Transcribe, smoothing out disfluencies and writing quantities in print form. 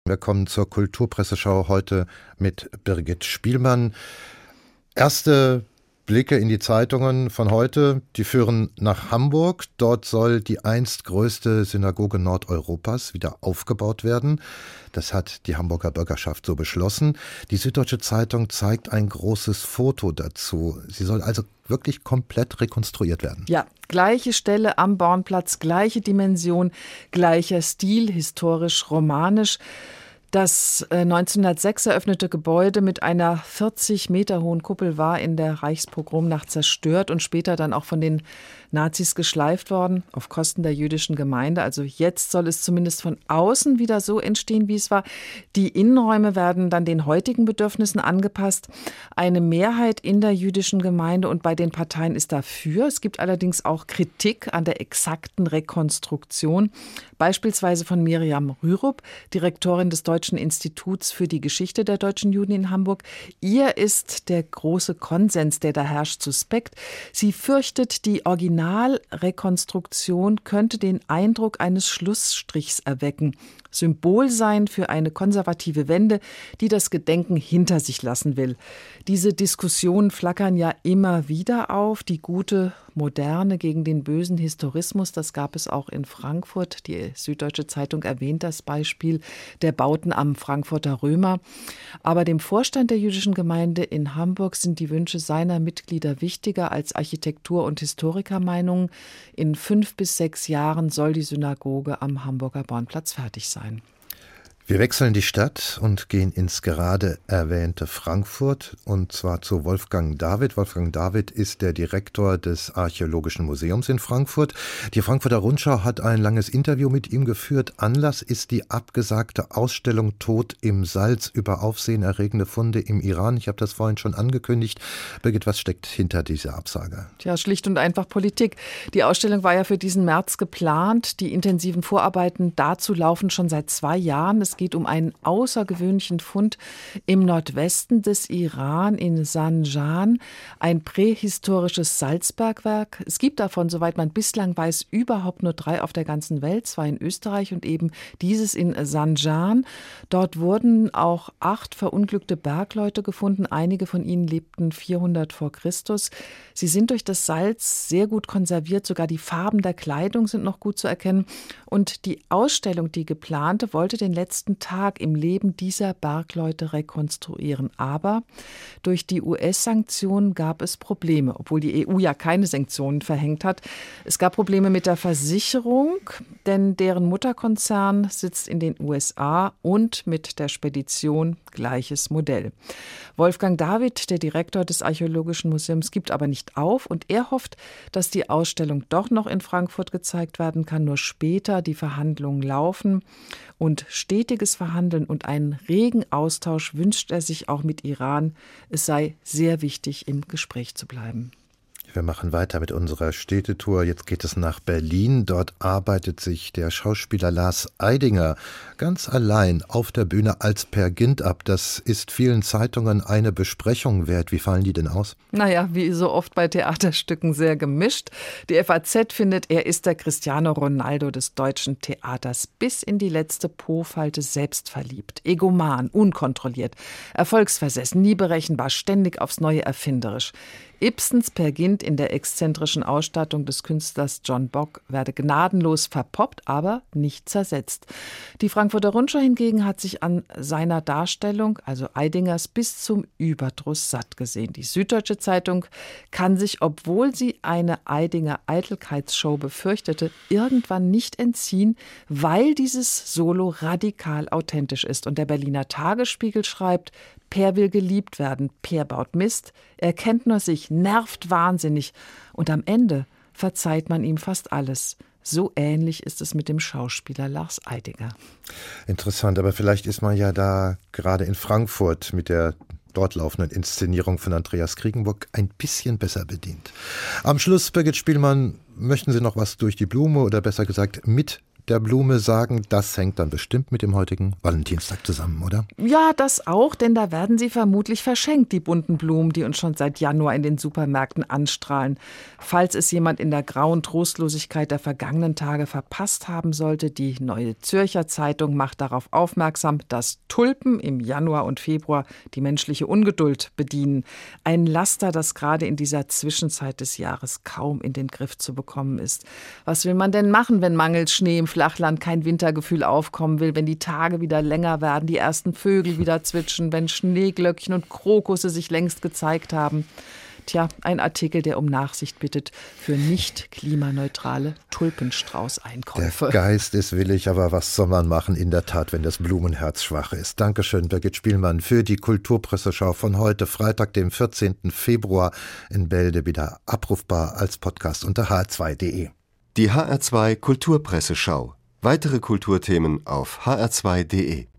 Wir kommen zur Kulturpresseschau heute mit Birgit Spielmann. Erste Blicke in die Zeitungen von heute, die führen nach Hamburg. Dort soll die einst größte Synagoge Nordeuropas wieder aufgebaut werden. Das hat die Hamburger Bürgerschaft so beschlossen. Die Süddeutsche Zeitung zeigt ein großes Foto dazu. Sie soll also wirklich komplett rekonstruiert werden. Ja, gleiche Stelle am Bornplatz, gleiche Dimension, gleicher Stil, historisch, romanisch. Das 1906 eröffnete Gebäude mit einer 40 Meter hohen Kuppel war in der Reichspogromnacht zerstört und später dann auch von den Nazis geschleift worden, auf Kosten der jüdischen Gemeinde. Also jetzt soll es zumindest von außen wieder so entstehen, wie es war. Die Innenräume werden dann den heutigen Bedürfnissen angepasst. Eine Mehrheit in der jüdischen Gemeinde und bei den Parteien ist dafür. Es gibt allerdings auch Kritik an der exakten Rekonstruktion, beispielsweise von Miriam Rürup, Direktorin des Deutschen Instituts für die Geschichte der deutschen Juden in Hamburg. Ihr ist der große Konsens, der da herrscht, suspekt. Sie fürchtet, die Originalrekonstruktion könnte den Eindruck eines Schlussstrichs erwecken, Symbol sein für eine konservative Wende, die das Gedenken hinter sich lassen will. Diese Diskussionen flackern ja immer wieder auf. Die gute Moderne gegen den bösen Historismus, das gab es auch in Frankfurt. Die Süddeutsche Zeitung erwähnt das Beispiel der Bauten am Frankfurter Römer. Aber dem Vorstand der jüdischen Gemeinde in Hamburg sind die Wünsche seiner Mitglieder wichtiger als Architektur- und Historikermeinungen. In 5 bis 6 Jahren soll die Synagoge am Hamburger Bornplatz fertig sein. Wir wechseln die Stadt und gehen ins gerade erwähnte Frankfurt, und zwar zu Wolfgang David. Wolfgang David ist der Direktor des Archäologischen Museums in Frankfurt. Die Frankfurter Rundschau hat ein langes Interview mit ihm geführt. Anlass ist die abgesagte Ausstellung Tod im Salz über aufsehenerregende Funde im Iran. Ich habe das vorhin schon angekündigt. Birgit, was steckt hinter dieser Absage? Tja, schlicht und einfach Politik. Die Ausstellung war ja für diesen März geplant. Die intensiven Vorarbeiten dazu laufen schon seit 2 Jahren. Es geht um einen außergewöhnlichen Fund im Nordwesten des Iran in Zanjan, ein prähistorisches Salzbergwerk. Es gibt davon, soweit man bislang weiß, überhaupt nur 3 auf der ganzen Welt, 2 in Österreich und eben dieses in Zanjan. Dort wurden auch 8 verunglückte Bergleute gefunden. Einige von ihnen lebten 400 vor Christus. Sie sind durch das Salz sehr gut konserviert, sogar die Farben der Kleidung sind noch gut zu erkennen. Und die Ausstellung, die geplante, wollte den letzten Tag im Leben dieser Bergleute rekonstruieren. Aber durch die US-Sanktionen gab es Probleme, obwohl die EU ja keine Sanktionen verhängt hat. Es gab Probleme mit der Versicherung, denn deren Mutterkonzern sitzt in den USA und mit der Spedition gleiches Modell. Wolfgang David, der Direktor des Archäologischen Museums, gibt aber nicht auf und er hofft, dass die Ausstellung doch noch in Frankfurt gezeigt werden kann, nur später die Verhandlungen laufen. Und stetiges Verhandeln und einen regen Austausch wünscht er sich auch mit Iran. Es sei sehr wichtig, im Gespräch zu bleiben. Wir machen weiter mit unserer Städtetour. Jetzt geht es nach Berlin. Dort arbeitet sich der Schauspieler Lars Eidinger ganz allein auf der Bühne als Per Gynt ab. Das ist vielen Zeitungen eine Besprechung wert. Wie fallen die denn aus? Naja, wie so oft bei Theaterstücken sehr gemischt. Die FAZ findet, er ist der Cristiano Ronaldo des deutschen Theaters. Bis in die letzte Po-Falte selbstverliebt, egoman, unkontrolliert, erfolgsversessen, nie berechenbar, ständig aufs Neue erfinderisch. Ibsens Per Gynt in der exzentrischen Ausstattung des Künstlers John Bock werde gnadenlos verpoppt, aber nicht zersetzt. Die Frankfurter Rundschau hingegen hat sich an seiner Darstellung, also Eidingers, bis zum Überdruss satt gesehen. Die Süddeutsche Zeitung kann sich, obwohl sie eine Eidinger-Eitelkeitsshow befürchtete, irgendwann nicht entziehen, weil dieses Solo radikal authentisch ist. Und der Berliner Tagesspiegel schreibt, Per will geliebt werden, Per baut Mist, er kennt nur sich, nervt wahnsinnig und am Ende verzeiht man ihm fast alles. So ähnlich ist es mit dem Schauspieler Lars Eidinger. Interessant, aber vielleicht ist man ja da gerade in Frankfurt mit der dort laufenden Inszenierung von Andreas Kriegenburg ein bisschen besser bedient. Am Schluss, Birgit Spielmann, möchten Sie noch was durch die Blume oder besser gesagt mit der Blume sagen, das hängt dann bestimmt mit dem heutigen Valentinstag zusammen, oder? Ja, das auch, denn da werden sie vermutlich verschenkt, die bunten Blumen, die uns schon seit Januar in den Supermärkten anstrahlen. Falls es jemand in der grauen Trostlosigkeit der vergangenen Tage verpasst haben sollte, die Neue Zürcher Zeitung macht darauf aufmerksam, dass Tulpen im Januar und Februar die menschliche Ungeduld bedienen. Ein Laster, das gerade in dieser Zwischenzeit des Jahres kaum in den Griff zu bekommen ist. Was will man denn machen, wenn mangels Schnee im Flachland kein Wintergefühl aufkommen will, wenn die Tage wieder länger werden, die ersten Vögel wieder zwitschern, wenn Schneeglöckchen und Krokusse sich längst gezeigt haben? Tja, ein Artikel, der um Nachsicht bittet für nicht klimaneutrale Tulpenstrauß-Einkäufe. Der Geist ist willig, aber was soll man machen in der Tat, wenn das Blumenherz schwach ist? Dankeschön, Birgit Spielmann, für die Kulturpresseschau von heute, Freitag, dem 14. Februar in Bälde, wieder abrufbar als Podcast unter hr2.de. Die HR2 Kulturpresseschau. Weitere Kulturthemen auf hr2.de.